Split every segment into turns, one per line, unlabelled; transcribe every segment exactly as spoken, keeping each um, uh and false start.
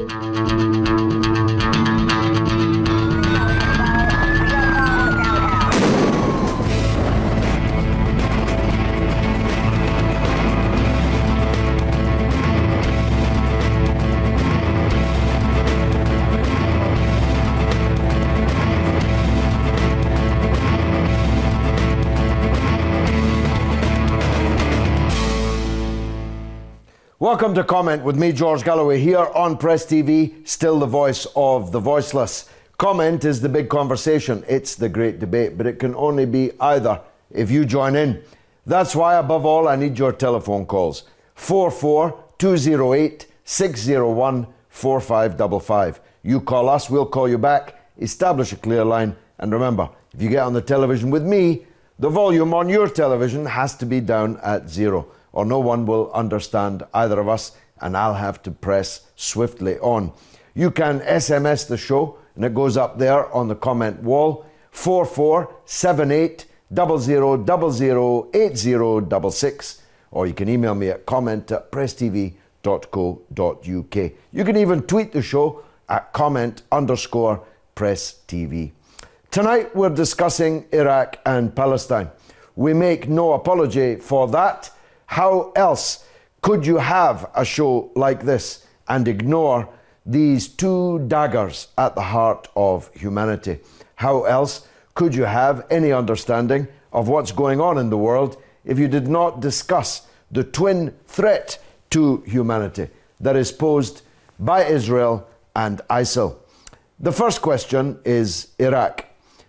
Welcome to Comment with me, George Galloway, here on Press T V, still the voice of the voiceless. Comment is the big conversation. It's the great debate, but it can only be either if you join in. That's why, above all, I need your telephone calls. four four two zero eight six zero one four five five five. You call us, we'll call you back, establish a clear line, and remember, if you get on the television with me, the volume on your television has to be down at zero, or no one will understand either of us, and I'll have to press swiftly on. You can S M S the show, and it goes up there on the comment wall, four four seven eight zero zero zero zero eight zero six six, or you can email me at comment at press t v dot co dot u k. You can even tweet the show at comment underscore press TV. Tonight we're discussing Iraq and Palestine. We make no apology for that. How else could you have a show like this and ignore these two daggers at the heart of humanity? How else could you have any understanding of what's going on in the world if you did not discuss the twin threat to humanity that is posed by Israel and ISIL? The first question is Iraq.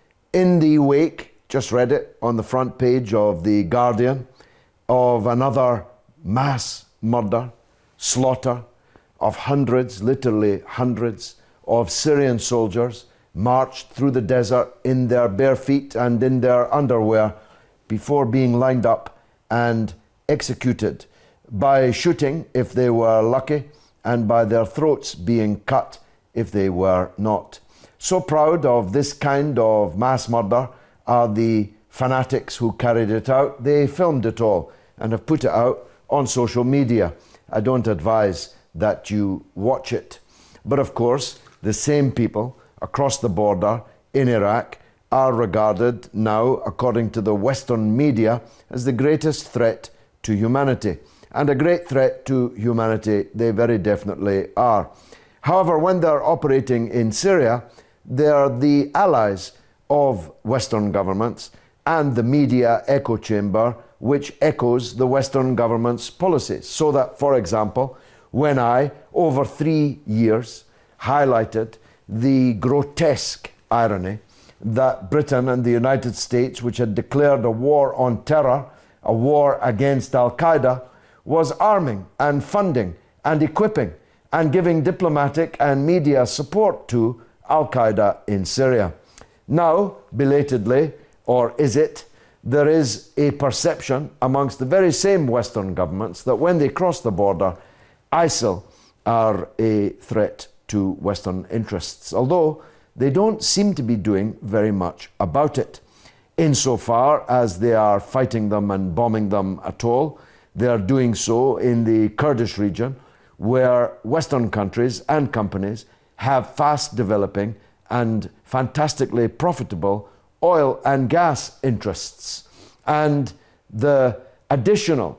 In the wake, just read it on the front page of The Guardian, of another mass murder, slaughter of hundreds, literally hundreds, of Syrian soldiers marched through the desert in their bare feet and in their underwear before being lined up and executed by shooting if they were lucky and by their throats being cut if they were not. So proud of this kind of mass murder are the fanatics who carried it out. They filmed it all and have put it out on social media. I don't advise that you watch it. But of course, the same people across the border in Iraq are regarded now, according to the Western media, as the greatest threat to humanity. And a great threat to humanity they very definitely are. However, when they're operating in Syria, they're the allies of Western governments and the media echo chamber, which echoes the Western government's policies. So that, for example, when I, over three years, highlighted the grotesque irony that Britain and the United States, which had declared a war on terror, a war against Al-Qaeda, was arming and funding and equipping and giving diplomatic and media support to Al-Qaeda in Syria. Now, belatedly, or is it, there is a perception amongst the very same Western governments that when they cross the border, ISIL are a threat to Western interests, although they don't seem to be doing very much about it. Insofar as they are fighting them and bombing them at all, they are doing so in the Kurdish region, where Western countries and companies have fast developing and fantastically profitable oil and gas interests. And the additional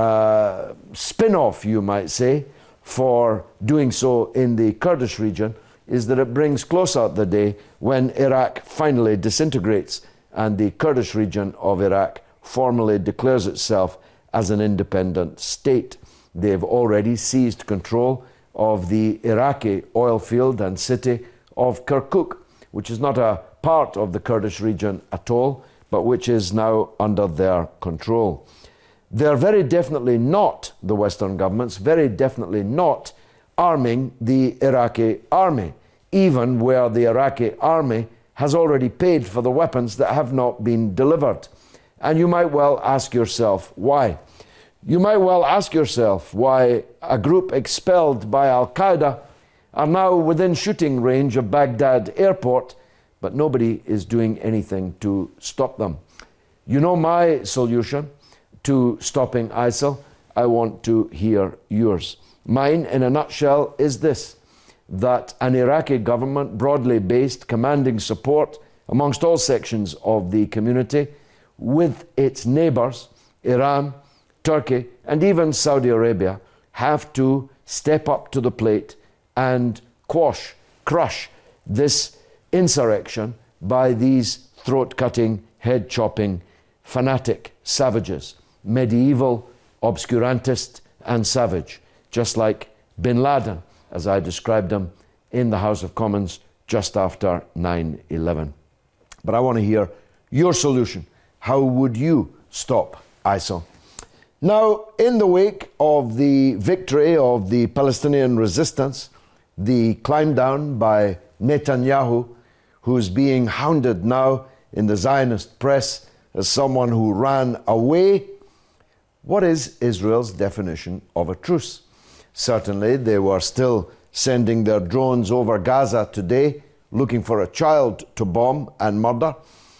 uh, spin-off, you might say, for doing so in the Kurdish region is that it brings closer the day when Iraq finally disintegrates and the Kurdish region of Iraq formally declares itself as an independent state. They've already seized control of the Iraqi oil field and city of Kirkuk, which is not a part of the Kurdish region at all, but which is now under their control. They're very definitely not, the Western governments, very definitely not arming the Iraqi army, even where the Iraqi army has already paid for the weapons that have not been delivered. And you might well ask yourself, why? You might well ask yourself why a group expelled by Al-Qaeda are now within shooting range of Baghdad airport, but nobody is doing anything to stop them. You know my solution to stopping ISIL. I want to hear yours. Mine, in a nutshell, is this: that an Iraqi government, broadly based, commanding support amongst all sections of the community, with its neighbours, Iran, Turkey, and even Saudi Arabia, have to step up to the plate and quash, crush this insurrection by these throat-cutting, head-chopping, fanatic savages, medieval, obscurantist, and savage, just like bin Laden, as I described him in the House of Commons just after nine eleven. But I want to hear your solution. How would you stop ISIL? Now, in the wake of the victory of the Palestinian resistance, the climb down by Netanyahu, who's being hounded now in the Zionist press as someone who ran away, what is Israel's definition of a truce? Certainly, they were still sending their drones over Gaza today, looking for a child to bomb and murder.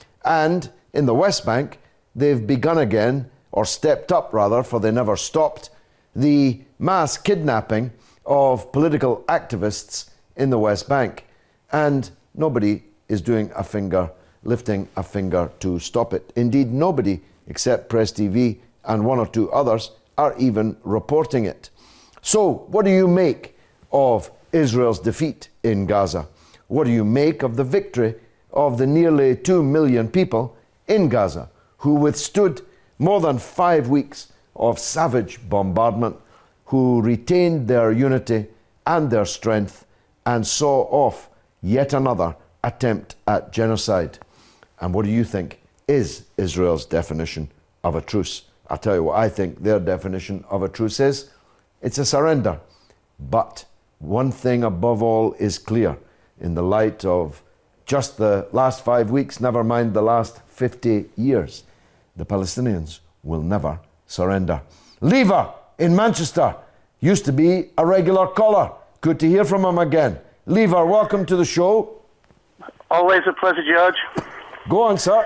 And in the West Bank, they've begun again, or stepped up rather, for they never stopped, the mass kidnapping of political activists in the West Bank. And nobody is doing a finger, lifting a finger to stop it. Indeed, nobody except Press T V and one or two others are even reporting it. So, what do you make of Israel's defeat in Gaza? What do you make of the victory of the nearly two million people in Gaza who withstood more than five weeks of savage bombardment, who retained their unity and their strength and saw off yet another attempt at genocide? And what do you think is Israel's definition of a truce? I'll tell you what I think their definition of a truce is. It's a surrender. But one thing above all is clear in the light of just the last five weeks, never mind the last fifty years. The Palestinians will never surrender. Lever in Manchester used to be a regular caller. Good to hear from him again. Lever, welcome to the show.
Always a pleasure, George.
Go on, sir.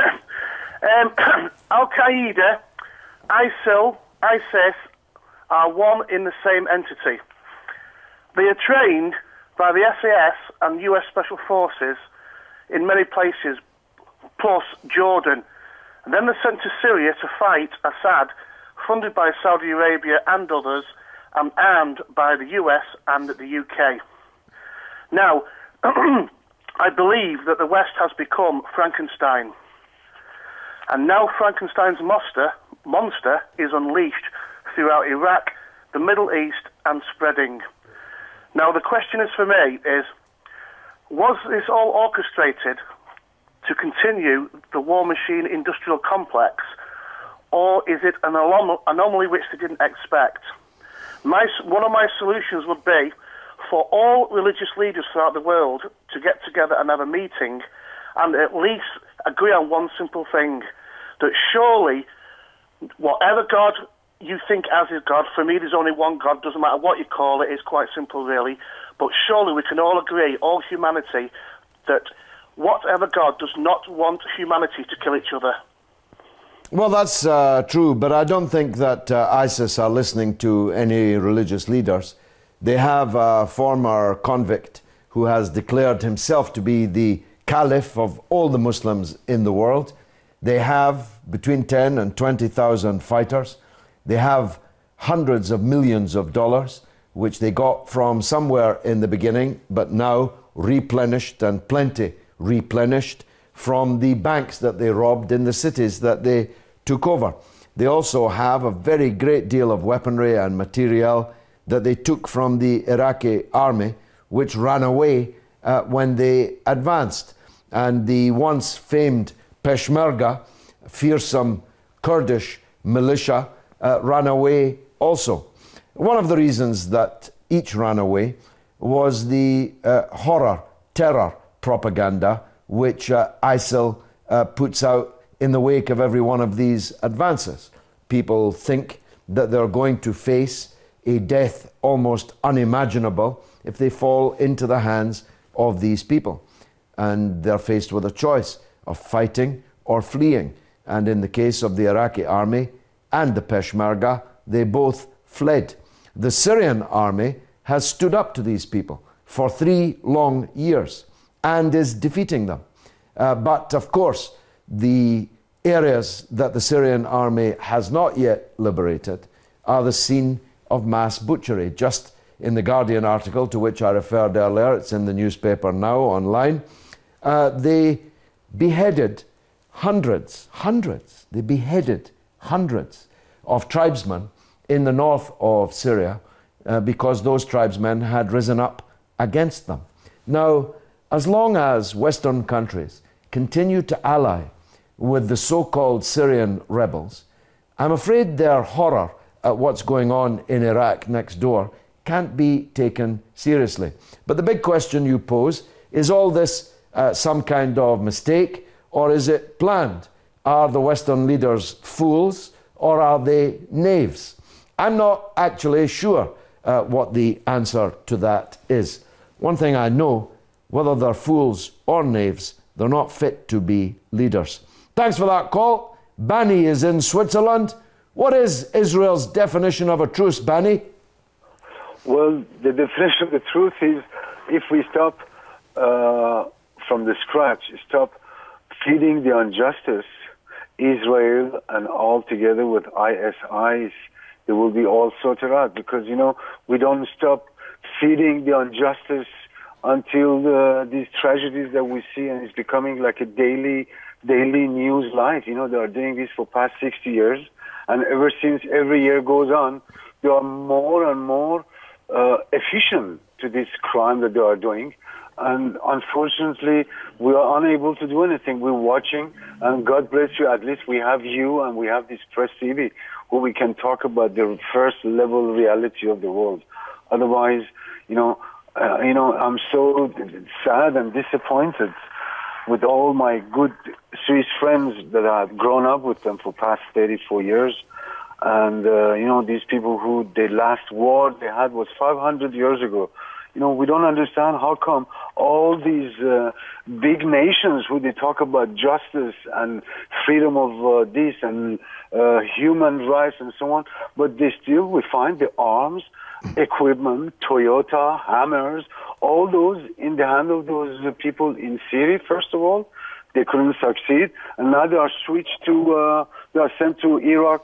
um, Al-Qaeda, ISIL, ISIS are one in the same entity. They are trained by the S A S and U S Special Forces in many places, plus Jordan. And then they're sent to Syria to fight Assad, funded by Saudi Arabia and others, and armed by the U S and the U K. Now, I believe that the West has become Frankenstein. And now Frankenstein's monster, monster is unleashed throughout Iraq, the Middle East, and spreading. Now, the question is for me is, was this all orchestrated to continue the war machine industrial complex, or is it an anom- anomaly which they didn't expect? My, one of my solutions would be for all religious leaders throughout the world to get together and have a meeting and at least agree on one simple thing, that surely whatever God you think as is God, for me there's only one God, doesn't matter what you call it, it's quite simple really, but surely we can all agree, all humanity, that whatever God does not want humanity to kill each other.
Well, that's uh, true, but I don't think that uh, ISIS are listening to any religious leaders. They have a former convict who has declared himself to be the caliph of all the Muslims in the world. They have between ten and twenty thousand fighters. They have hundreds of millions of dollars, which they got from somewhere in the beginning, but now replenished, and plenty replenished, from the banks that they robbed in the cities that they took over. They also have a very great deal of weaponry and material that they took from the Iraqi army, which ran away uh, when they advanced. And the once famed Peshmerga, fearsome Kurdish militia, uh, ran away also. One of the reasons that each ran away was the uh, horror, terror propaganda which uh, ISIL uh, puts out in the wake of every one of these advances. People think that they're going to face a death almost unimaginable if they fall into the hands of these people. And they're faced with a choice of fighting or fleeing. And in the case of the Iraqi army and the Peshmerga, they both fled. The Syrian army has stood up to these people. for three long years and is defeating them. Uh, but of course, the areas that the Syrian army has not yet liberated are the scene of mass butchery. Just in the Guardian article to which I referred earlier, it's in the newspaper now online, uh, they beheaded hundreds, hundreds, they beheaded hundreds of tribesmen in the north of Syria uh, because those tribesmen had risen up against them. Now, as long as Western countries continue to ally with the so-called Syrian rebels, I'm afraid their horror at what's going on in Iraq next door can't be taken seriously. But the big question you pose, is all this uh, some kind of mistake, or is it planned? Are the Western leaders fools, or are they knaves? I'm not actually sure uh, what the answer to that is. One thing I know, whether they're fools or knaves, they're not fit to be leaders. Thanks for that call. Bani is in Switzerland. What is Israel's definition of a truce, Bani?
Well, the definition of the truth is if we stop uh, from the scratch, stop feeding the injustice, Israel and all together with I S I, they will be all sorted out. Because, you know, we don't stop feeding the injustice until uh, these tragedies that we see, and it's becoming like a daily, daily news life. You know, they are doing this for past sixty years, and ever since every year goes on, they are more and more uh, efficient to this crime that they are doing. And unfortunately, we are unable to do anything. We're watching, and God bless you, at least we have you and we have this Press T V where we can talk about the first level reality of the world. Otherwise, you know, uh, you know, I'm so sad and disappointed with all my good Swiss friends that I've grown up with them for past thirty-four years. And, uh, you know, these people who the last war they had was five hundred years ago. You know, we don't understand how come all these uh, big nations who they talk about justice and freedom of uh, this and uh, human rights and so on, but they still, we find the arms, equipment, Toyota, hammers, all those in the hand of those uh, people in Syria, first of all. They couldn't succeed, and now they are switched to, uh, they are sent to Iraq.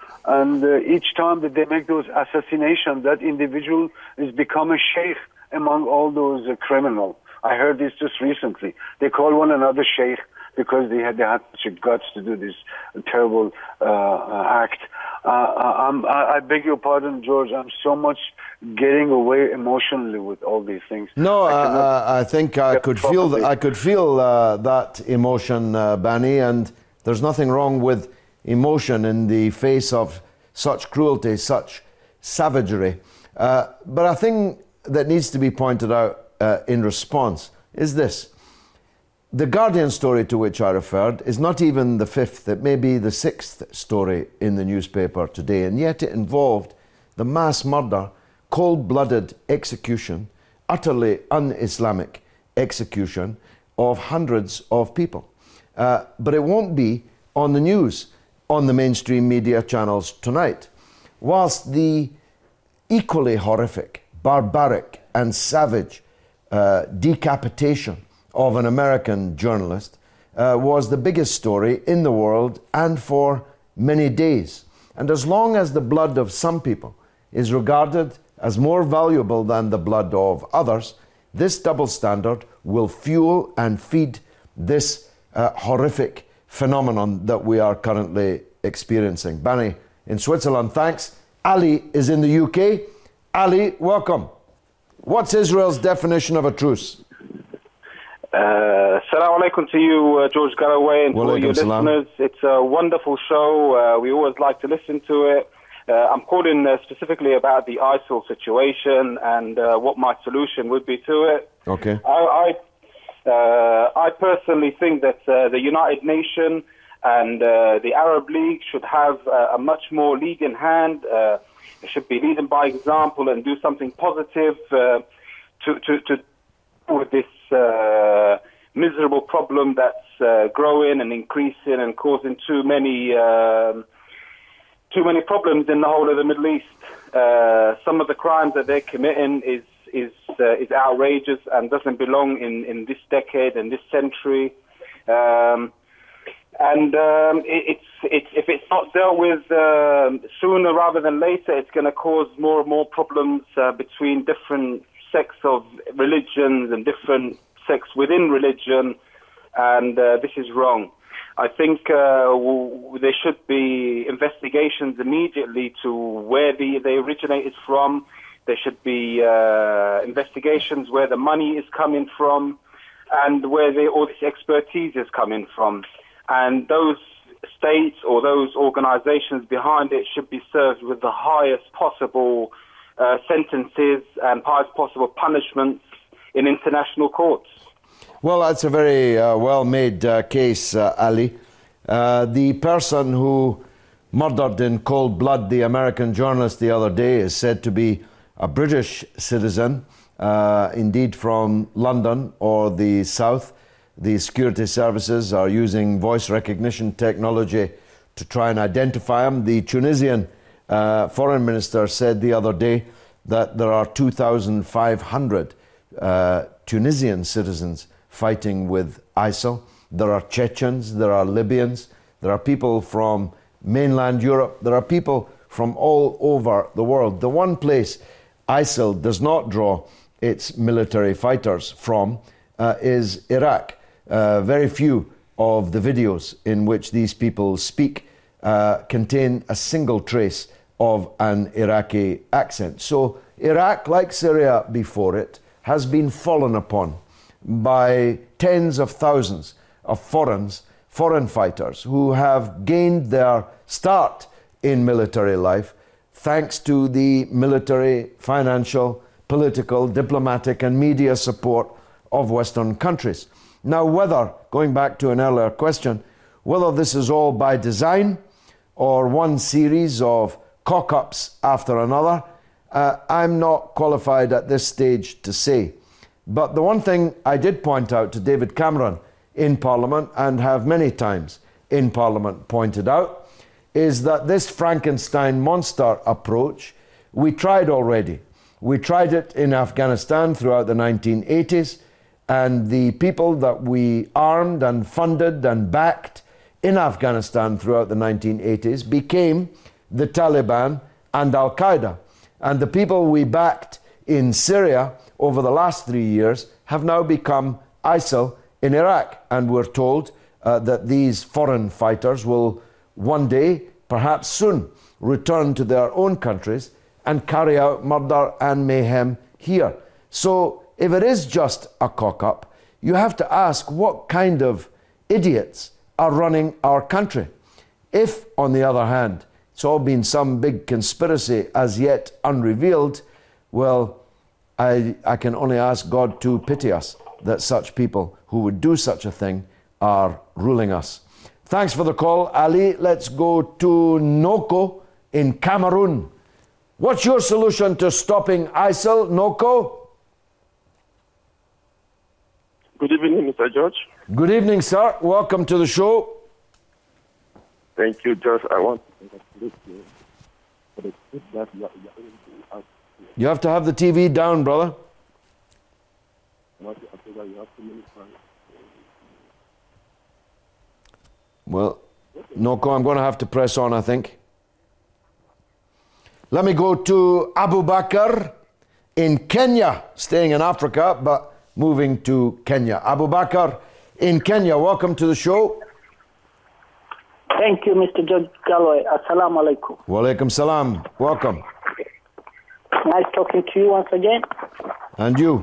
And uh, each time that they make those assassinations, that individual is become a sheikh among all those uh, criminals. I heard this just recently. They call one another sheikh because they had, they had such a guts to do this terrible uh, act. Uh, I'm, I, I beg your pardon, George. I'm so much getting away emotionally with all these things.
No, I, uh, I think I could feel th- I could feel uh, that emotion, uh, Bani, and there's nothing wrong with emotion in the face of such cruelty, such savagery. Uh, but a thing that needs to be pointed out uh, in response is this. The Guardian story to which I referred is not even the fifth, it may be the sixth story in the newspaper today, and yet it involved the mass murder, cold-blooded execution, utterly un-Islamic execution of hundreds of people. Uh, but it won't be on the news on the mainstream media channels tonight. Whilst the equally horrific, barbaric and savage uh, decapitation of an American journalist uh, was the biggest story in the world and for many days. And as long as the blood of some people is regarded as more valuable than the blood of others, this double standard will fuel and feed this uh, horrific phenomenon that we are currently experiencing. Bani in Switzerland, thanks. Ali is in the U K. Ali, welcome. What's Israel's definition of a truce?
Uh, Assalamu alaikum to you, uh, George Galloway, and to all your
salam.
listeners. It's a wonderful show. Uh, we always like to listen to it. Uh, I'm calling uh, specifically about the ISIL situation and uh, what my solution would be to it.
Okay.
I, I Uh, I personally think that uh, the United Nations and uh, the Arab League should have uh, a much more lead in hand. Uh, they should be leading by example and do something positive uh, to, to, to with this uh, miserable problem that's uh, growing and increasing and causing too many um, too many problems in the whole of the Middle East. Uh, some of the crimes that they're committing is is uh, is outrageous and doesn't belong in, in this decade and this century. Um, and um, it, it's, it's, if it's not dealt with uh, sooner rather than later, it's going to cause more and more problems uh, between different sects of religions and different sects within religion, and uh, this is wrong. I think uh, w- there should be investigations immediately to where the, they originated from. There should be uh, investigations where the money is coming from and where they, all this expertise is coming from. And those states or those organizations behind it should be served with the highest possible uh, sentences and highest possible punishments in international courts.
Well, that's a very uh, well-made uh, case, uh, Ali. Uh, the person who murdered in cold blood the American journalist the other day is said to be a British citizen, uh, indeed from London or the South. The security services are using voice recognition technology to try and identify him. The Tunisian uh, foreign minister said the other day that there are two thousand five hundred uh, Tunisian citizens fighting with I S I L. There are Chechens, there are Libyans, there are people from mainland Europe, there are people from all over the world. The one place I S I L does not draw its military fighters from uh, is Iraq. Uh, very few of the videos in which these people speak uh, contain a single trace of an Iraqi accent. So Iraq, like Syria before it, has been fallen upon by tens of thousands of foreigners, foreign fighters who have gained their start in military life thanks to the military, financial, political, diplomatic and media support of Western countries. Now, whether, going back to an earlier question, whether this is all by design or one series of cock-ups after another, uh, I'm not qualified at this stage to say. But the one thing I did point out to David Cameron in Parliament, and have many times in Parliament pointed out, is that this Frankenstein monster approach, we tried already. We tried it in Afghanistan throughout the nineteen eighties, and the people that we armed and funded and backed in Afghanistan throughout the nineteen eighties became the Taliban and Al-Qaeda. And the people we backed in Syria over the last three years have now become I S I L in Iraq. And we're told uh, that these foreign fighters will one day, perhaps soon, return to their own countries and carry out murder and mayhem here. So if it is just a cock-up, you have to ask what kind of idiots are running our country. If, on the other hand, it's all been some big conspiracy as yet unrevealed, well, I, I can only ask God to pity us that such people who would do such a thing are ruling us. Thanks for the call, Ali. Let's go to Noko in Cameroon. What's your solution to stopping I S I L, Noko?
Good evening, Mister George.
Good evening, sir. Welcome to the show.
Thank you, George. I want to congratulate you for the trip that you are able to ask.
You have to have the T V down, brother.
Not after that, you have too many fans.
Well, Noko, I'm going to have to press on, I think. Let me go to Abu Bakr in Kenya, staying in Africa, but moving to Kenya. Abu Bakr in Kenya, welcome to the show.
Thank you, Mister George Galloway. Assalamu alaikum.
Wa alaikum salam. Welcome.
Nice talking to you once again.
And you?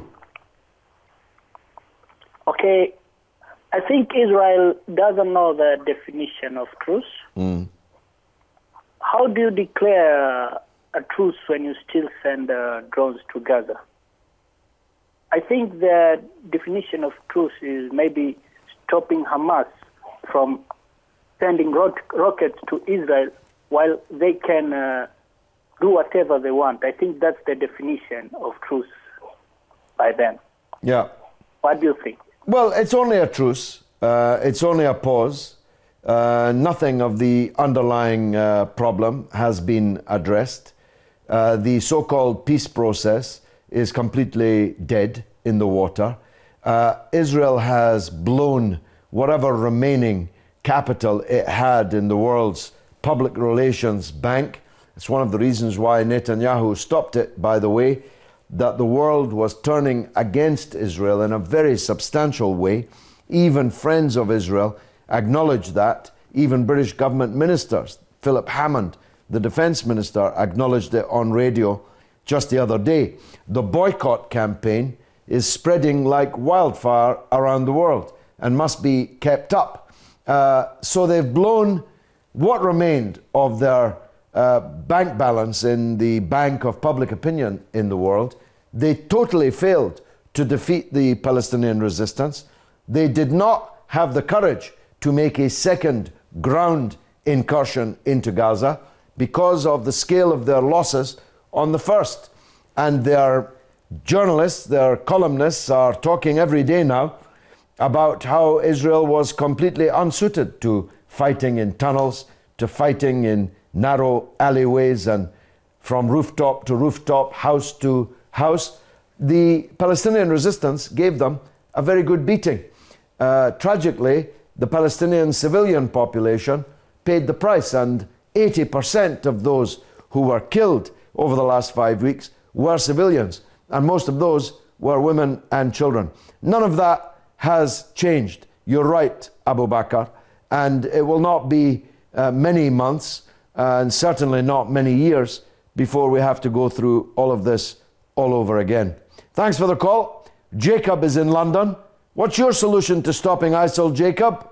Okay, I think Israel doesn't know the definition of truce.
Mm.
How do you declare a truce when you still send uh, drones to Gaza? I think the definition of truce is maybe stopping Hamas from sending ro- rockets to Israel while they can uh, do whatever they want. I think that's the definition of truce by them.
Yeah.
What do you think?
Well, it's only a truce. Uh, it's only a pause. Uh, nothing of the underlying uh, problem has been addressed. Uh, the so-called peace process is completely dead in the water. Uh, Israel has blown whatever remaining capital it had in the world's public relations bank. It's one of the reasons why Netanyahu stopped it, by the way, that the world was turning against Israel in a very substantial way. Even friends of Israel acknowledged that. Even British government ministers, Philip Hammond, the defense minister, acknowledged it on radio just the other day. The boycott campaign is spreading like wildfire around the world and must be kept up. Uh, so they've blown what remained of their uh, bank balance in the bank of public opinion in the world. They totally failed to defeat the Palestinian resistance. They did not have the courage to make a second ground incursion into Gaza because of the scale of their losses on the first. And their journalists, their columnists are talking every day now about how Israel was completely unsuited to fighting in tunnels, to fighting in narrow alleyways and from rooftop to rooftop, house to house. The Palestinian resistance gave them a very good beating. Uh, tragically, the Palestinian civilian population paid the price, and eighty percent of those who were killed over the last five weeks were civilians, and most of those were women and children. None of that has changed. You're right, Abu Bakr, and it will not be uh, many months, uh, and certainly not many years, before we have to go through all of this all over again. Thanks for the call. Jacob is in London. What's your solution to stopping ISIL, Jacob?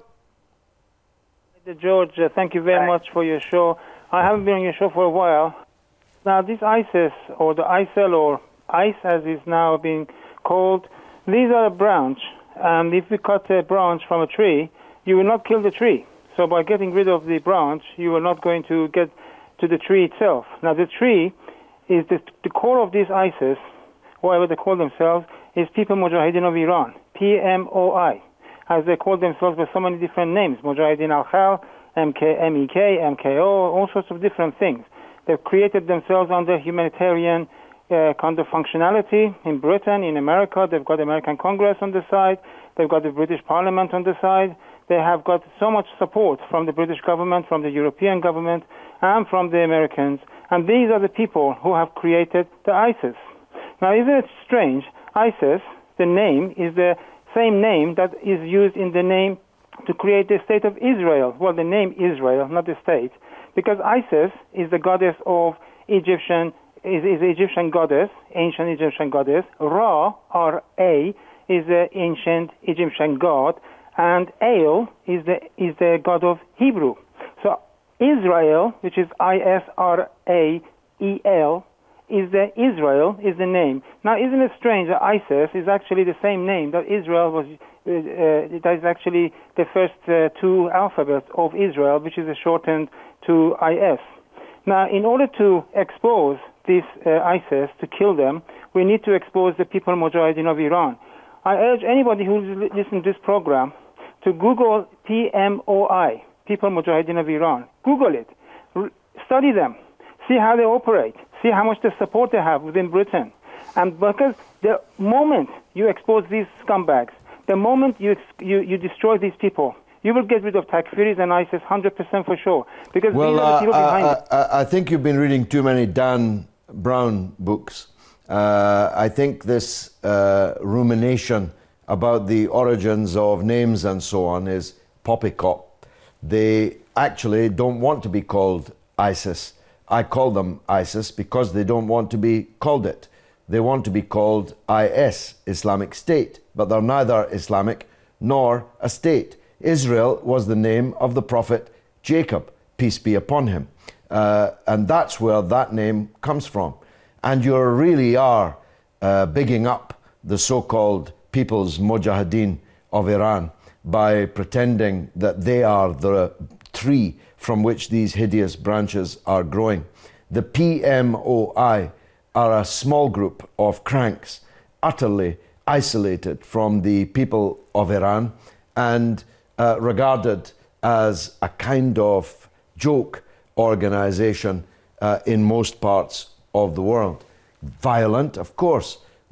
George, uh, thank you very much for your show. I haven't been on your show for a while. Now, this ISIS, or the ISIL, or ICE as is now being called, these are a branch, and if you cut a branch from a tree, you will not kill the tree. So by getting rid of the branch, you are not going to get to the tree itself. Now, the tree is the, the core of this ISIS, whatever they call themselves, is People Mujahideen of Iran, P M O I, as they call themselves by so many different names, Mujahideen al-Khal, M K, M E K, M K O, all sorts of different things. They've created themselves under humanitarian uh, kind of functionality in Britain, in America. They've got the American Congress on the side. They've got the British Parliament on the side. They have got so much support from the British government, from the European government, and from the Americans. And these are the people who have created the ISIS. Now, isn't it strange? ISIS, the name, is the same name that is used in the name to create the state of Israel. Well, the name Israel, not the state, because Isis is the goddess of Egyptian, is, is the Egyptian goddess, ancient Egyptian goddess. Ra, R A, is the ancient Egyptian god, and El is the is the god of Hebrew. So Israel, which is I S R A E L, is the Israel is the name. Now, isn't it strange that ISIS is actually the same name that Israel was? Uh, uh, that is actually the first uh, two alphabets of Israel, which is shortened to I S. Now, in order to expose this uh, ISIS, to kill them, we need to expose the People Mujahideen of Iran. I urge anybody who listens to this program to Google P M O I, People Mujahideen of Iran. Google it. R- study them. See how they operate. See how much the support they have within Britain. And because the moment you expose these scumbags, the moment you, you, you destroy these people, you will get rid of Takfiris and ISIS one hundred percent for sure. Because
well,
these are the people
uh,
behind
uh,
it.
uh, I think you've been reading too many Dan Brown books. Uh, I think this uh, rumination about the origins of names and so on is poppycock. They actually don't want to be called ISIS. I call them ISIS because they don't want to be called it. They want to be called I S, Islamic State, but they're neither Islamic nor a state. Israel was the name of the prophet Jacob, peace be upon him. Uh, and that's where that name comes from. And you really are uh, bigging up the so-called People's Mujahideen of Iran by pretending that they are the tree from which these hideous branches are growing. The P M O I are a small group of cranks, utterly isolated from the people of Iran and uh, regarded as a kind of joke organization uh, in most parts of the world. Violent, of course,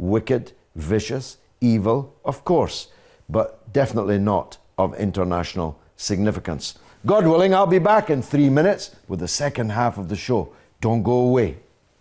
wicked, vicious, evil, of course, but definitely not of international significance. God willing, I'll be back in three minutes with the second half of the show. Don't go away.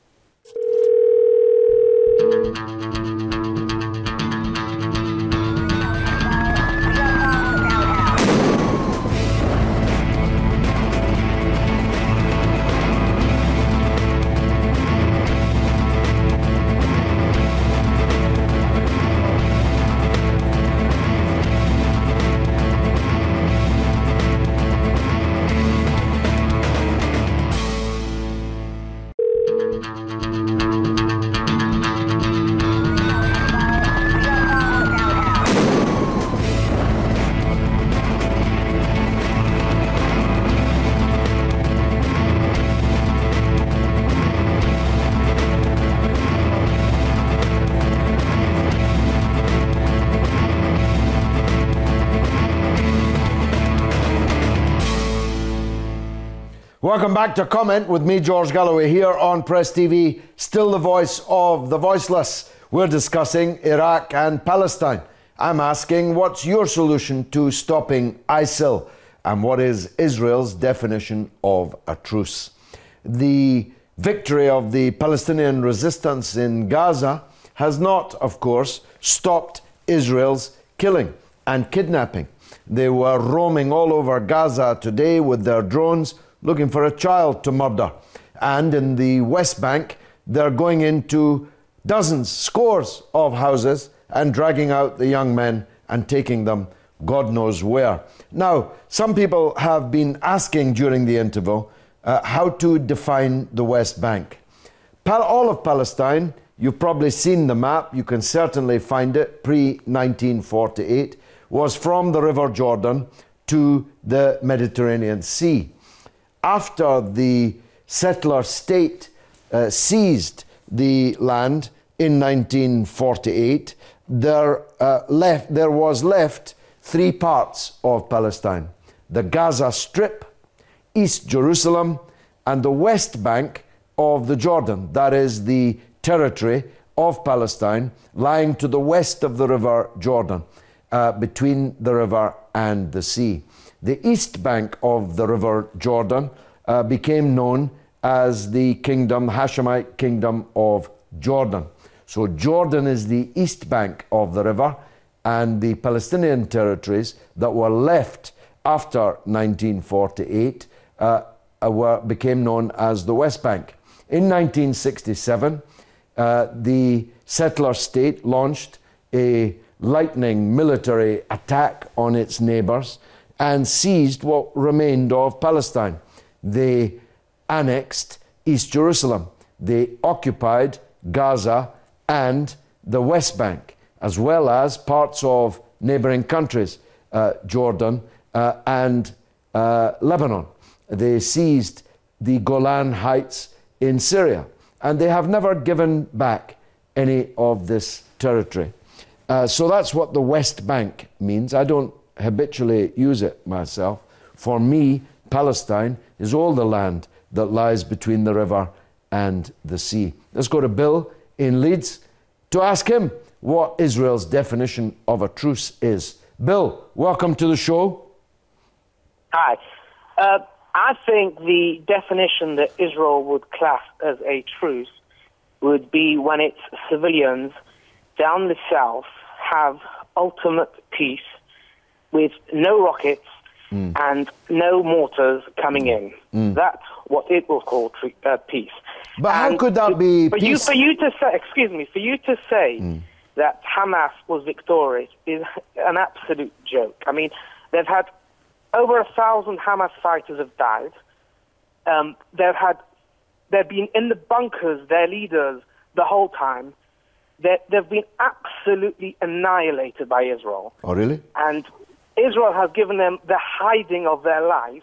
Welcome back to Comment with me, George Galloway, here on Press T V, still the voice of the voiceless. We're discussing Iraq and Palestine. I'm asking, what's your solution to stopping ISIL? And what is Israel's definition of a truce? The victory of the Palestinian resistance in Gaza has not, of course, stopped Israel's killing and kidnapping. They were roaming all over Gaza today with their drones, looking for a child to murder. And in the West Bank, they're going into dozens, scores of houses and dragging out the young men and taking them God knows where. Now, some people have been asking during the interval uh, how to define the West Bank. Pal- all of Palestine, you've probably seen the map, you can certainly find it, pre nineteen forty-eight, was from the River Jordan to the Mediterranean Sea. After the settler state uh, seized the land in nineteen forty-eight, there, uh, left, there was left three parts of Palestine: the Gaza Strip, East Jerusalem, and the West Bank of the Jordan. That is the territory of Palestine lying to the west of the River Jordan, uh, between the river and the sea. The east bank of the River Jordan uh, became known as the kingdom, Hashemite kingdom of Jordan. So Jordan is the east bank of the river, and the Palestinian territories that were left after nineteen forty-eight uh, were, became known as the West Bank. In nineteen sixty-seven, uh, the settler state launched a lightning military attack on its neighbors and seized what remained of Palestine. They annexed East Jerusalem. They occupied Gaza and the West Bank, as well as parts of neighboring countries, uh, Jordan uh, and uh, Lebanon. They seized the Golan Heights in Syria, and they have never given back any of this territory. Uh, so that's what the West Bank means. I don't habitually use it myself. For me, Palestine is all the land that lies between the river and the sea. Let's go to Bill in Leeds to ask him what Israel's definition of a truce is. Bill, welcome to the show.
Hi. Uh, I think the definition that Israel would class as a truce would be when its civilians down the south have ultimate peace with no rockets mm. and no mortars coming in. Mm. That's what it will call tre- uh, peace.
But
and
how could that
to,
be
for
peace?
you, for you to say, excuse me, for you to say mm. that Hamas was victorious is an absolute joke. I mean, they've had over a thousand Hamas fighters have died. Um, they've had, they've been in the bunkers, their leaders, the whole time. They're, they've been absolutely annihilated by Israel.
Oh, really?
And Israel has given them the hiding of their life.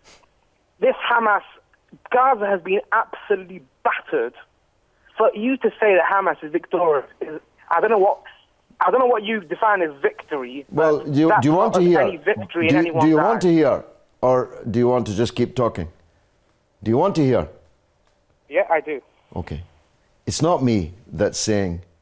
This Hamas, Gaza has been absolutely battered. For you to say that Hamas is victorious, is, I don't know what I don't know what you define as victory.
Well, do you, do you want to hear?
Any victory
do,
in
do
anyone's
you want
eyes.
to hear, or do you want to just keep talking? Do you want to hear?
Yeah, I do.
Okay. It's not me that's saying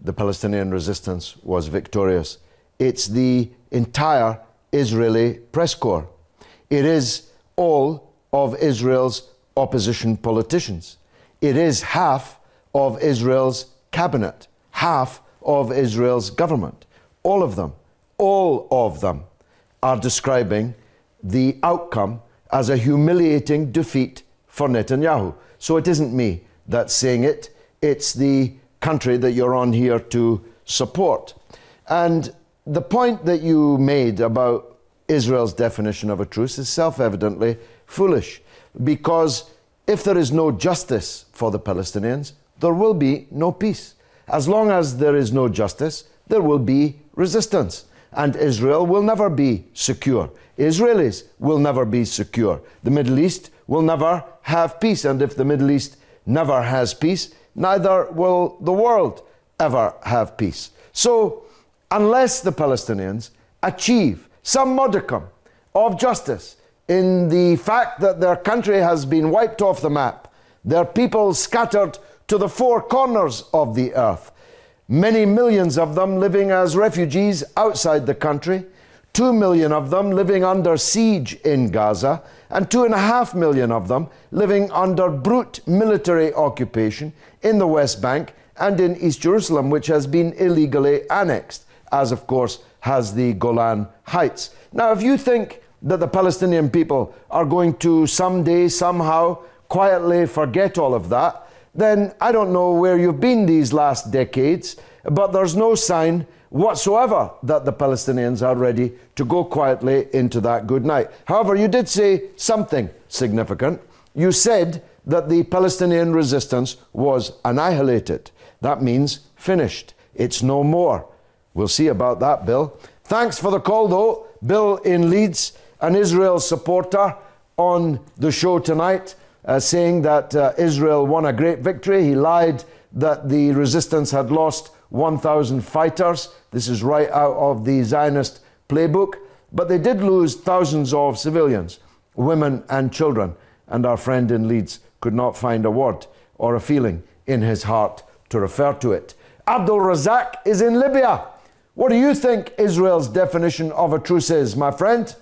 the Palestinian resistance was victorious. It's the entire Israeli press corps. It is all of Israel's opposition politicians. It is half of Israel's cabinet, half of Israel's government. All of them, all of them are describing the outcome as a humiliating defeat for Netanyahu. So it isn't me that's saying it, it's the country that you're on here to support. And the point that you made about Israel's definition of a truce is self-evidently foolish, because if there is no justice for the Palestinians, there will be no peace. As long as there is no justice, there will be resistance, and Israel will never be secure. Israelis will never be secure. The Middle East will never have peace, and if the Middle East never has peace, neither will the world ever have peace. So, unless the Palestinians achieve some modicum of justice in the fact that their country has been wiped off the map, their people scattered to the four corners of the earth, many millions of them living as refugees outside the country, two million of them living under siege in Gaza, and two and a half million of them living under brute military occupation in the West Bank and in East Jerusalem, which has been illegally annexed, as of course has the Golan Heights. Now, if you think that the Palestinian people are going to someday, somehow, quietly forget all of that, then I don't know where you've been these last decades, but there's no sign whatsoever that the Palestinians are ready to go quietly into that good night. However, you did say something significant. You said that the Palestinian resistance was annihilated. That means finished. It's no more. We'll see about that, Bill. Thanks for the call, though. Bill in Leeds, an Israel supporter on the show tonight, uh, saying that uh, Israel won a great victory. He lied that the resistance had lost one thousand fighters. This is right out of the Zionist playbook. But they did lose thousands of civilians, women and children. And our friend in Leeds could not find a word or a feeling in his heart to refer to it. Abdul Razak is in Libya. What do you think Israel's definition of a truce is, my friend?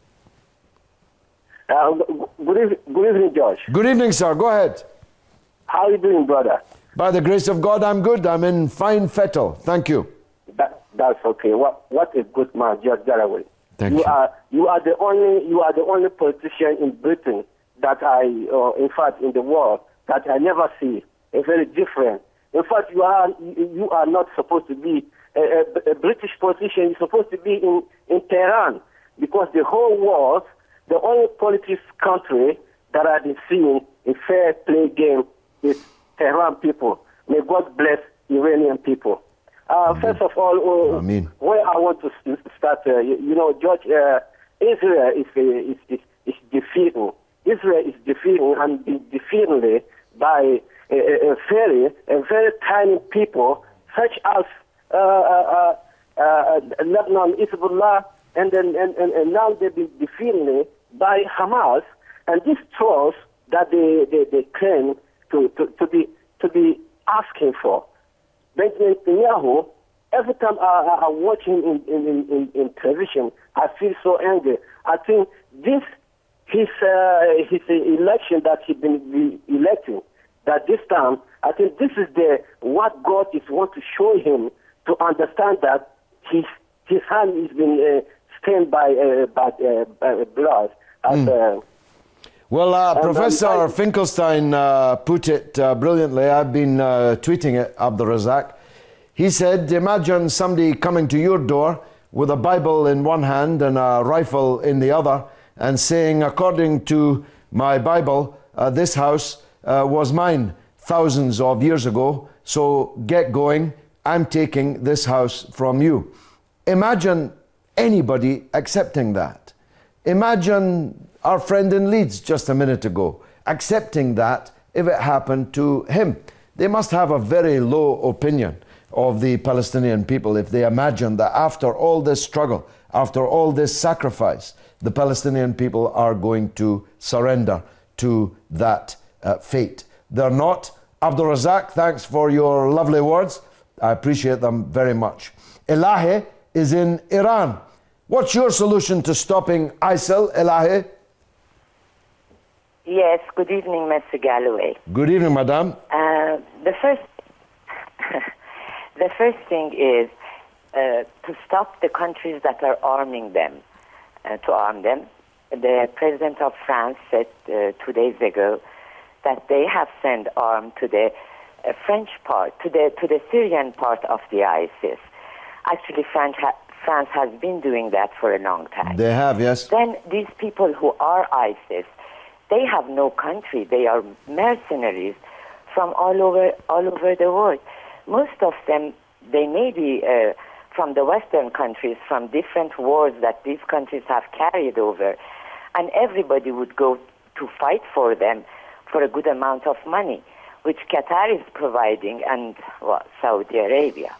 Uh, good, evening, good evening, George.
Good evening, sir. Go ahead.
How are you doing, brother?
By the grace of God, I'm good. I'm in fine fettle. Thank you.
That, that's okay. What what a good man, George Galloway.
Thank
you.
you.
Are you are the only you are the only politician in Britain that I, uh, in fact, in the world that I never see. A very different. In fact, you are you are not supposed to be a, a, a British politician. You're supposed to be in, in Tehran, because the whole world, the only politics country that I've been seeing a fair play game is Tehran people. May God bless Iranian people. Uh, first of all, uh,
Amen.
where I want to start, uh, you, you know, George, uh, Israel is, uh, is, is, is defeating. Israel is defeating and defeatingly by a, a, a very, a very tiny people such as uh, uh, uh, uh, Lebanon, Hezbollah, and then and, and, and now they've been defeated by Hamas, and this shows that they, they, they claim to, to, to be to be asking for. Benjamin Netanyahu, every time I, I watch him in, in, in, in television, I feel so angry. I think this his uh, his election that he's been electing, that this time, I think this is the what God is want to show him to understand that his his hand has been uh, stained by uh, by, uh, by blood. As,
mm.
uh,
Well, uh,
and,
Professor
um, I,
Finkelstein uh, put it uh, brilliantly. I've been uh, tweeting it, Abdul Razak. He said, imagine somebody coming to your door with a Bible in one hand and a rifle in the other and saying, according to my Bible, uh, this house uh, was mine thousands of years ago, so get going, I'm taking this house from you. Imagine anybody accepting that. Imagine our friend in Leeds just a minute ago accepting that if it happened to him. They must have a very low opinion of the Palestinian people if they imagine that after all this struggle, after all this sacrifice, the Palestinian people are going to surrender to that uh, fate. They're not. Abdul Razak, thanks for your lovely words. I appreciate them very much. Elahi is in Iran. What's your solution to stopping ISIL, Elahi?
Yes, good evening, Mister Galloway.
Good evening, madam.
Uh, the first, the first thing is uh, to stop the countries that are arming them, uh, to arm them. The president of France said uh, two days ago that they have sent arms to the uh, French part, to the to the Syrian part of the ISIS. Actually, France, ha- France has been doing that for a long time.
They have, yes.
Then these people who are ISIS, they have no country. They are mercenaries from all over all over the world. Most of them, they may be uh, from the Western countries, from different wars that these countries have carried over, and everybody would go to fight for them for a good amount of money, which Qatar is providing, and well, Saudi Arabia.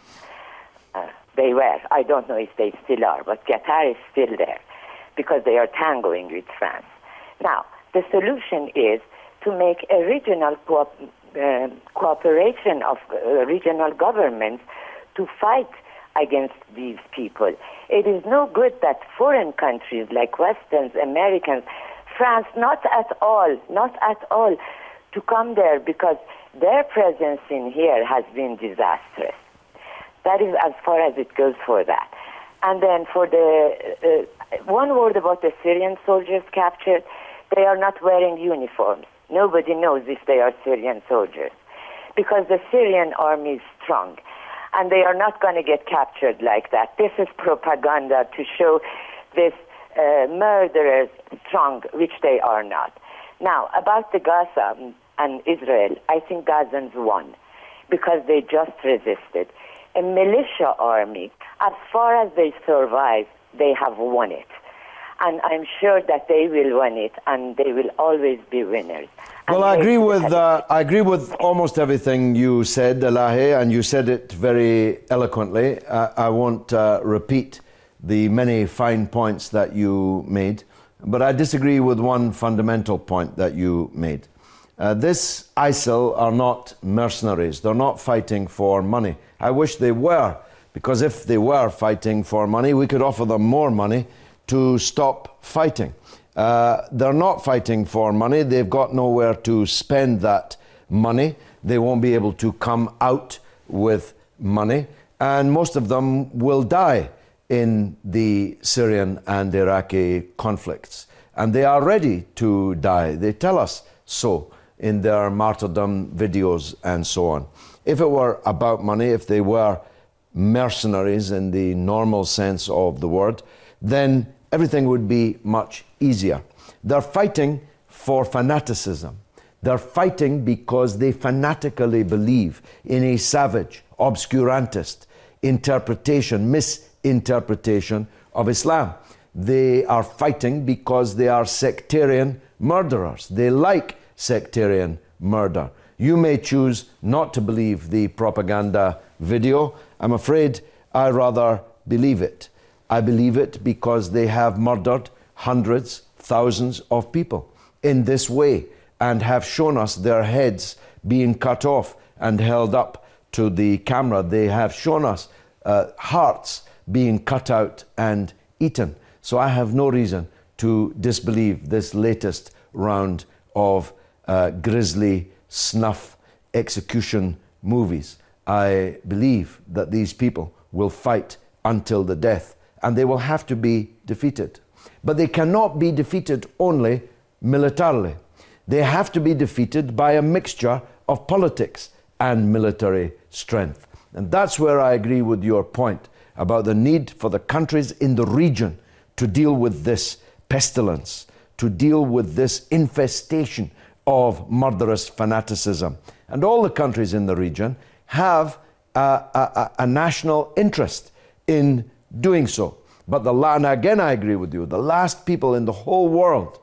Uh, they were. I don't know if they still are, but Qatar is still there because they are tangoing with France. Now, the solution is to make a regional co- uh, cooperation of uh, regional governments to fight against these people. It is no good that foreign countries like Westerns, Americans, France, not at all, not at all, to come there because their presence in here has been disastrous. That is as far as it goes for that. And then for the, uh, one word about the Syrian soldiers captured, they are not wearing uniforms. Nobody knows if they are Syrian soldiers because the Syrian army is strong and they are not going to get captured like that. This is propaganda to show this uh, murderers strong, which they are not. Now, about the Gaza and Israel, I think Gazans won because they just resisted. A militia army, as far as they survive, they have won it. And I'm sure that they will win it, and they will always be winners.
Well, I agree with uh, I agree with almost everything you said, Elahi, and you said it very eloquently. Uh, I won't uh, repeat the many fine points that you made, but I disagree with one fundamental point that you made. Uh, this ISIL are not mercenaries. They're not fighting for money. I wish they were, because if they were fighting for money, we could offer them more money to stop fighting. Uh, they're not fighting for money. They've got nowhere to spend that money. They won't be able to come out with money. And most of them will die in the Syrian and Iraqi conflicts. And they are ready to die. They tell us so in their martyrdom videos and so on. If it were about money, if they were mercenaries in the normal sense of the word, then everything would be much easier. They're fighting for fanaticism. They're fighting because they fanatically believe in a savage, obscurantist interpretation, misinterpretation of Islam. They are fighting because they are sectarian murderers. They like sectarian murder. You may choose not to believe the propaganda video. I'm afraid I rather believe it. I believe it because they have murdered hundreds, thousands of people in this way and have shown us their heads being cut off and held up to the camera. They have shown us uh, hearts being cut out and eaten. So I have no reason to disbelieve this latest round of uh, grisly snuff execution movies. I believe that these people will fight until the death, and they will have to be defeated. But they cannot be defeated only militarily. They have to be defeated by a mixture of politics and military strength. And that's where I agree with your point about the need for the countries in the region to deal with this pestilence, to deal with this infestation of murderous fanaticism. And all the countries in the region have a, a, a national interest in doing so. But the and again I agree with you, the last people in the whole world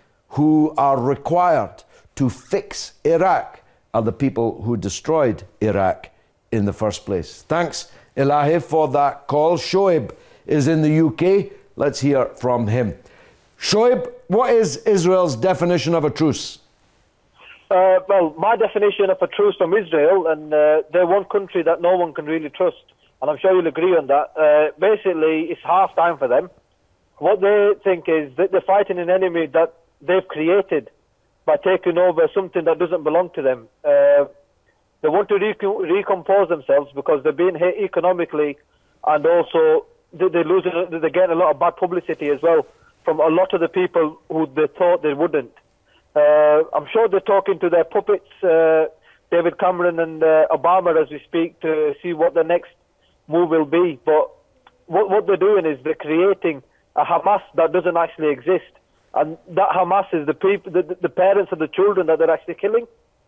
who are required to fix Iraq are the people who destroyed Iraq in the first place. Thanks, Elahi, for that call. Shoaib is in the U K. Let's hear from him. Shoaib, what is Israel's definition of a truce?
Uh, well, my definition of a truce from Israel, and uh, they're one country that no one can really trust, and I'm sure you'll agree on that. Uh, basically, it's half time for them. What they think is that they're fighting an enemy that they've created by taking over something that doesn't belong to them. Uh, they want to rec- recompose themselves because they're being hit economically, and also they're losing, they're getting a lot of bad publicity as well from a lot of the people who they thought they wouldn't. Uh, I'm sure they're talking to their puppets, uh, David Cameron and uh, Obama, as we speak, to see what the next move will be. But what, what they're doing is they're creating a Hamas that doesn't actually exist. And that Hamas is the people, the, the parents of the children that they're actually killing.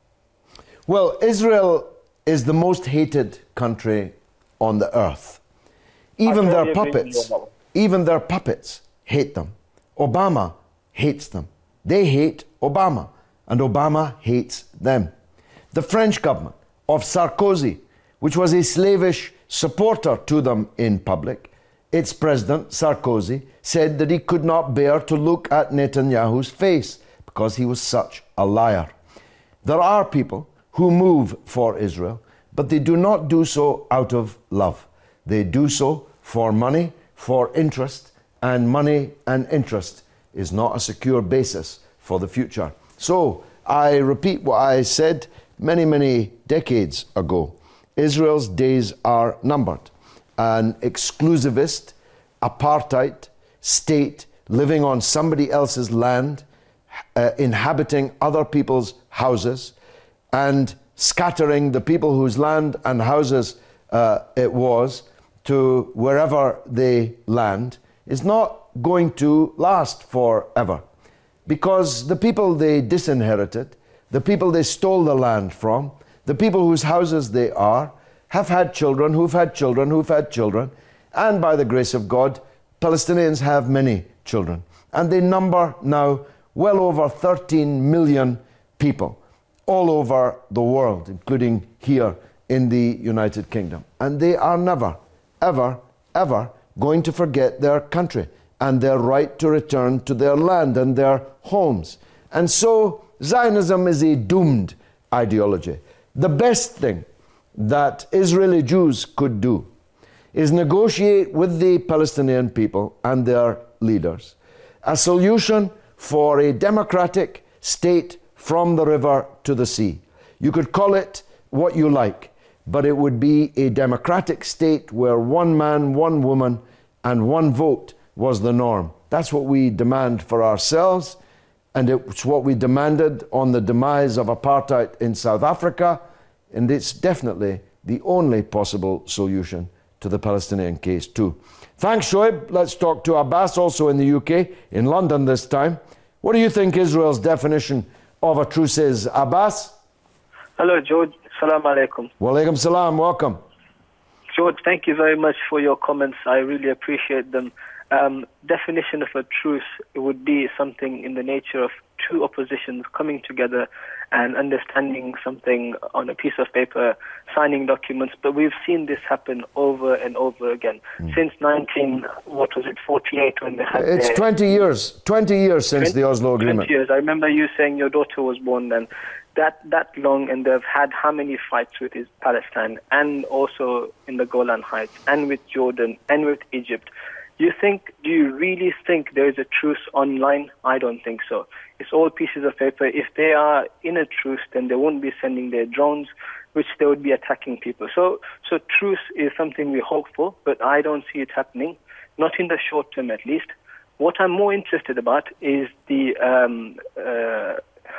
Well, Israel is the most hated country on the earth. Even
totally
their puppets, even their puppets hate them. Obama hates them. They hate Obama, and Obama hates them. The French government of Sarkozy, which was a slavish supporter to them in public, its president, Sarkozy, said that he could not bear to look at Netanyahu's face because he was such a liar. There are people who move for Israel, but they do not do so out of love. They do so for money, for interest, and money and interest is not a secure basis for the future. So, I repeat what I said many, many decades ago. Israel's days are numbered. An exclusivist, apartheid state living on somebody else's land, uh, inhabiting other people's houses, and scattering the people whose land and houses uh, it was to wherever they land, is not going to last forever. Because the people they disinherited, the people they stole the land from, the people whose houses they are, have had children who've had children who've had children, and by the grace of God, Palestinians have many children. And they number now well over thirteen million people all over the world, including here in the United Kingdom. And they are never, ever, ever going to forget their country and their right to return to their land and their homes. And so Zionism is a doomed ideology. The best thing that Israeli Jews could do is negotiate with the Palestinian people and their leaders a solution for a democratic state from the river to the sea. You could call it what you like, but it would be a democratic state where one man, one woman, and one vote was the norm. That's what we demand for ourselves, and it's what we demanded on the demise of apartheid in South Africa, and it's definitely the only possible solution to the Palestinian case too. Thanks, Shoaib. Let's talk to Abbas, also in the U K, in London this time. What do you think Israel's definition of a truce is, Abbas?
Hello, George. Salam alaikum.
Wa alaikum salam. Welcome.
George, thank you very much for your comments. I really appreciate them. Um, definition of a truce would be something in the nature of two oppositions coming together and understanding something on a piece of paper, signing documents. But we've seen this happen over and over again mm. since nineteen, what was it, forty-eight, when they had.
It's
their,
twenty years, twenty years since twenty, the Oslo Agreement.
twenty years. I remember you saying your daughter was born then. That that long, and they've had how many fights with is Palestine, and also in the Golan Heights, and with Jordan, and with Egypt. Do you think? Do you really think there is a truce online? I don't think so. It's all pieces of paper. If they are in a truce, then they won't be sending their drones, which they would be attacking people. So, so truce is something we hope for, but I don't see it happening, not in the short term at least. What I'm more interested about is the um, uh,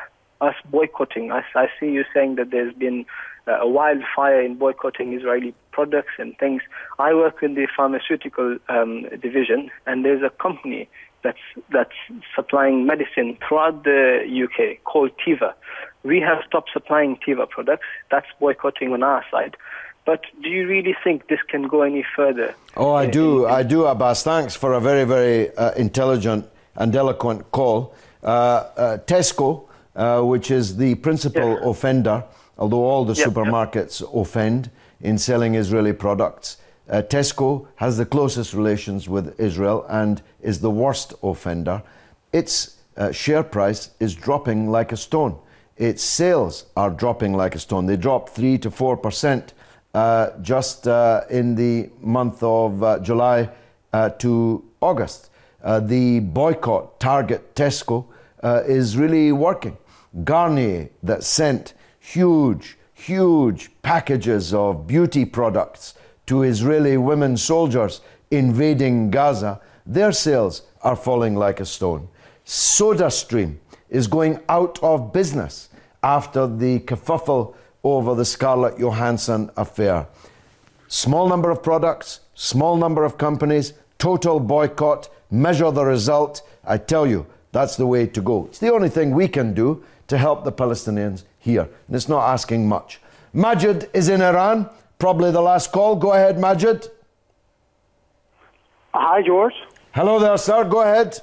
us boycotting. I, I see you saying that there's been uh, a wildfire in boycotting Israeli products and things. I work in the pharmaceutical um, division, and there's a company that's that's supplying medicine throughout the U K called Teva. We have stopped supplying Teva products. That's boycotting on our side. But do you really think this can go any further?
Oh, I do. I do, Abbas. Thanks for a very, very uh, intelligent and eloquent call. Uh, uh, Tesco, uh, which is the principal yeah. offender, although all the yep, supermarkets yep. offend in selling Israeli products, uh, Tesco has the closest relations with Israel and is the worst offender. Its uh, share price is dropping like a stone. its sales are dropping like a stone. They dropped three to four percent uh, just uh, in the month of uh, July uh, to August. Uh, the boycott, Target, Tesco, uh, is really working. Garnier, that sent huge, huge packages of beauty products to Israeli women soldiers invading Gaza, their sales are falling like a stone. SodaStream is going out of business after the kerfuffle over the Scarlett Johansson affair. Small number of products, small number of companies, total boycott, measure the result. I tell you, that's the way to go. It's the only thing we can do to help the Palestinians here, and it's not asking much. Majid is in Iran, probably the last call. Go ahead, Majid.
Hi, George.
Hello there, sir. Go ahead.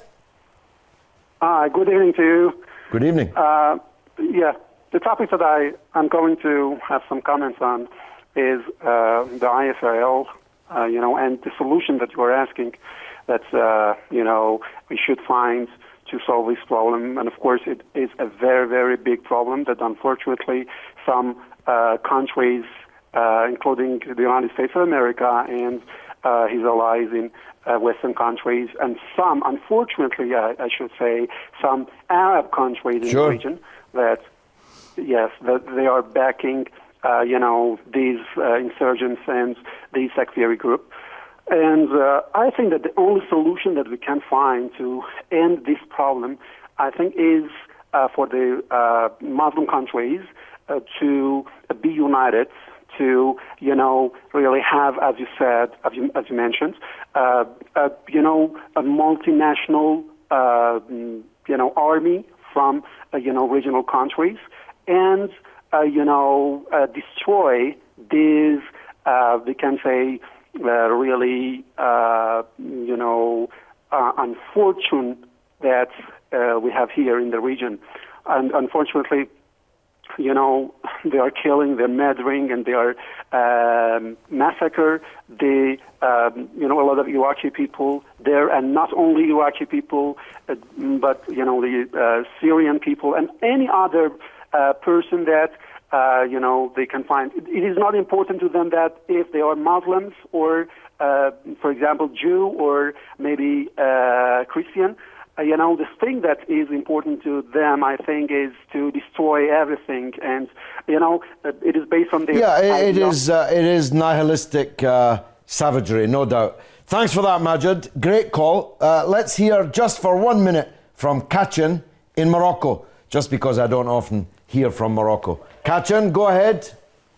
Hi, good evening to you.
Good evening.
Uh, yeah, the topic that I, I'm going to have some comments on is uh, the I S R L, uh, you know, and the solution that you are asking that, uh, you know, we should find to solve this problem. And of course, it is a very, very big problem that unfortunately some uh, countries, uh, including the United States of America and uh, his allies in uh, Western countries, and some, unfortunately, uh, I should say, some Arab countries in
Sure.
the region that, yes, that they are backing, uh, you know, these uh, insurgents and these sectarian group. And uh, I think that the only solution that we can find to end this problem, I think, is uh, for the uh, Muslim countries uh, to uh, be united, to, you know, really have, as you said, as you, as you mentioned, uh, uh, you know, a multinational, uh, you know, army from, uh, you know, regional countries, and, uh, you know, uh, destroy these, uh, we can say, uh, really, uh, you know, uh, unfortunate that uh, we have here in the region. And unfortunately, you know, they are killing, they're murdering, and they are um, massacre the, um, you know, a lot of Iraqi people there, and not only Iraqi people, uh, but, you know, the uh, Syrian people and any other uh, person that, uh, you know, they can find. It, it is not important to them that if they are Muslims or, uh, for example, Jew or maybe uh, Christian. Uh, you know, the thing that is important to them, I think, is to destroy everything, and you know, it is based on their.
Yeah, it, it is. Uh, it is nihilistic uh, savagery, no doubt. Thanks for that, Majid. Great call. Uh, let's hear just for one minute from Kachin in Morocco, just because I don't often hear from Morocco. Kachin, go ahead.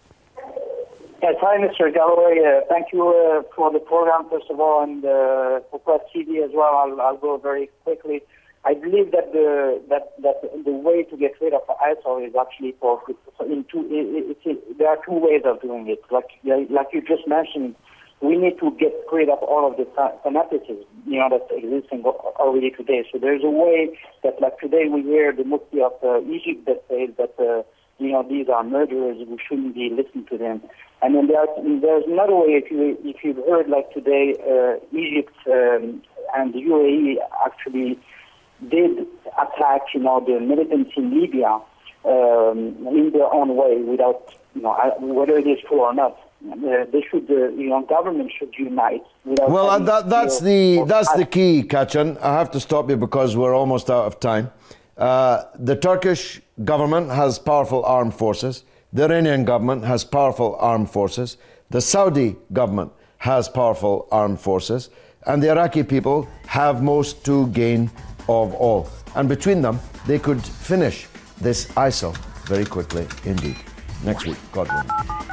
Yes, hi, Mister Galloway. Uh, thank you uh, for the program, first of all, and uh, for Press T V as well. I'll, I'll go very quickly. I believe that the that that the way to get rid of I S I L is actually for in two. It, it, it, there are two ways of doing it. Like like you just mentioned, we need to get rid of all of the fanaticism, you know, that's existing already today. So there's a way that, like today, we hear the Mufti of uh, Egypt that says that. Uh, You know, these are murderers. We shouldn't be listening to them. And then there, there's another way. If you if you've heard, like today, uh, Egypt um, and the U A E actually did attack, you know, the militants in Libya um, in their own way, without, you know, whether it is true or not. Uh, they should, uh, you know, government should unite.
Well, uh, that, that's the that's the key, Kachin. I have to stop you because we're almost out of time. Uh, the Turkish government has powerful armed forces. The Iranian government has powerful armed forces. The Saudi government has powerful armed forces. And the Iraqi people have most to gain of all. And between them, they could finish this I S I L very quickly indeed. Next week, God willing.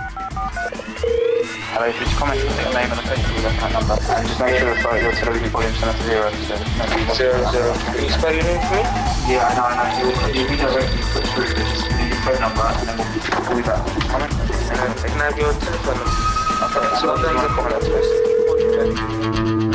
Hello, if you comment, your name and the place with that number. And just make sure that your television volume is set to zero. So zero, zero. Can you spell your name for me? Yeah, I know, I know. You will redirectly put through this, your phone number, and then we'll call you back. Comment? And then can I have your telephone number? Okay, so I'll send you the comment.